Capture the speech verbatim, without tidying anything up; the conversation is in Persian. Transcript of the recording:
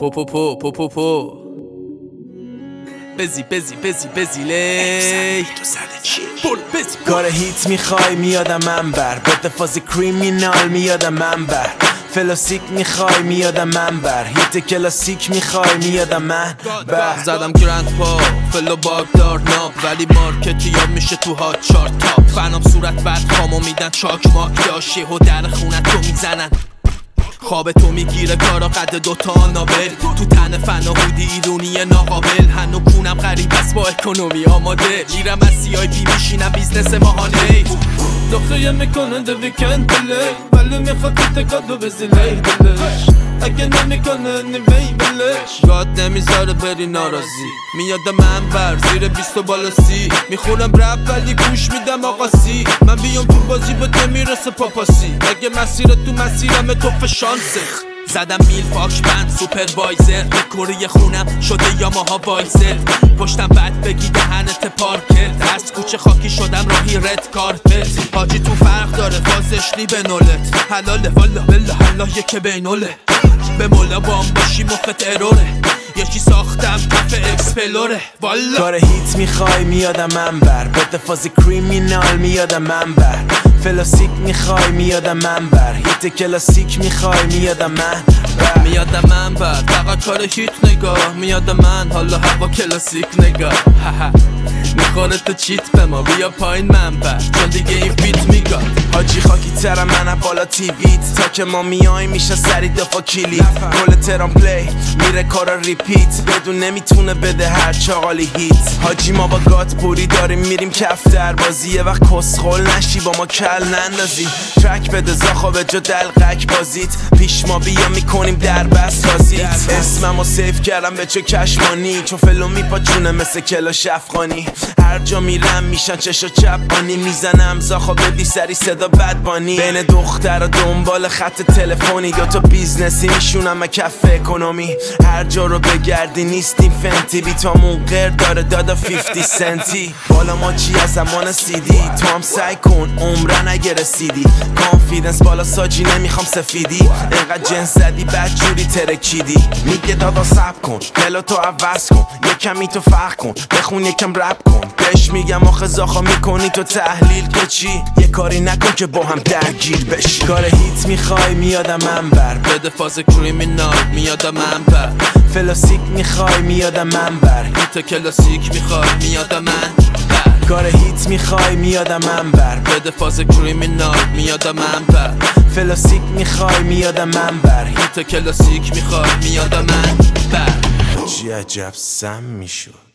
پو پو پو پو پو پو بزی بزی بزی بزی لی بزی کار هیت میخوای میادم من بر بده فاز کریمینال میادم من بر فلاسیک میخوای میادم من بر هیت کلاسیک میخوای میادم من بر زدم گرند پا فلو باگدار ناب ولی مارکتی یا میشه تو ها چار تاپ فنام صورت بعد خامو میدن چاک ماک داشی و در خونت رو میزنن خواب تو میگیره کارا قد دوتا نابل تو تن فن و هودی ایرونی ناقابل هنو کونم غریب است با اکونومی آماده میرم از سی آی پی میشینم بیزنس ماهانه دخیه میکنه ده ویکند بله ولی میخواد تو تکادو بزیله دلش اگه نمیکنه نیوی بلش گاد نمیذاره بری ناراضی میاد من بر زیر بیست و بالا سی میخونم رپ ولی گوش میدم آقا سی من بیام تو بازی به نمیرسه پاپاسی اگه مسیر تو مسیرم توف شانسه زدم میل پاک بند سوپروایزر به کوری خونم شده یاماها وایزر پشتم بد بگی دهنت پارکت از کوچه خاکی شدم راهی رد کارپت حاجی تو فرق داره فازش لی به نولت حلاله والا بلا حالا یکه بینوله به مولا بام باشی مخت اروره یکی ساختم کف اکسپلوره والا کار هیت میخوای میادم من بر بده فاز کریمینال میادم من بر فلاسیک میخوای میادم من بر هیت کلاسیک میخوای میادم من بر میادم من بر فقط کار هیت نگاه میادم من حالا هوا کلاسیک نگاه میخوره تو چیت به ما بیا پایین من بر چون دیگه این فیت میگاد حاجی خاکی ترم منم بالا تیویت تا که ما میای میشه سری دفا کلیت کل ترام پلی میره کارا ریپیت بدون نمیتونه بده هر چاقالی هیت حاجی ما با گات پوری داریم میریم کف در بازی یه وقت کسخل نشی با ما کل نندازی ترک بده زاخا به جا دلقک بازیت پیش ما بیا میکنیم در بس رازیت اسممو سیف کردم به چه کشمانی چون فلو میپاچونه مثل کلاش افغانی هر جا میرم میشن چشا چپانی میزنم زاخا بدی سری صدا بدبانی بین دختر و دنبال خط تلفنی دوتا بیزنسی میشونم کف اکونومی هر جا رو بگردی نیستیم فنتی بیتامون غیر داره دادا فیفتی سنتی بالا ما چی از زمان سیدی تو هم سعی کن عمره نگه رسیدی کانفیدنس بالا ساجی نمیخوام سفیدی انقدر جنس زدی بد جوری ترکیدی میگه دادا سب کن دلو تو عوض کن یکمی تو فرق کن بخون یکم رپ کن بهش میگم آخه زاخا میکنی تو تحلیل که چی یه کاری نکن که با هم درگیر بشی کار هیت میخوای میادم من بر بده فاز کریمینال میادم من بر فلاسیک میخوای میادم من بر هیت کلاسیک میخوای میادم من بر کار هیت میخوای میادم من بر بده فاز کریمینال میادم من بر فلاسیک میخوای میادم من بر هیت کلاسیک میخوای میادم من بر چی عجب سم میشد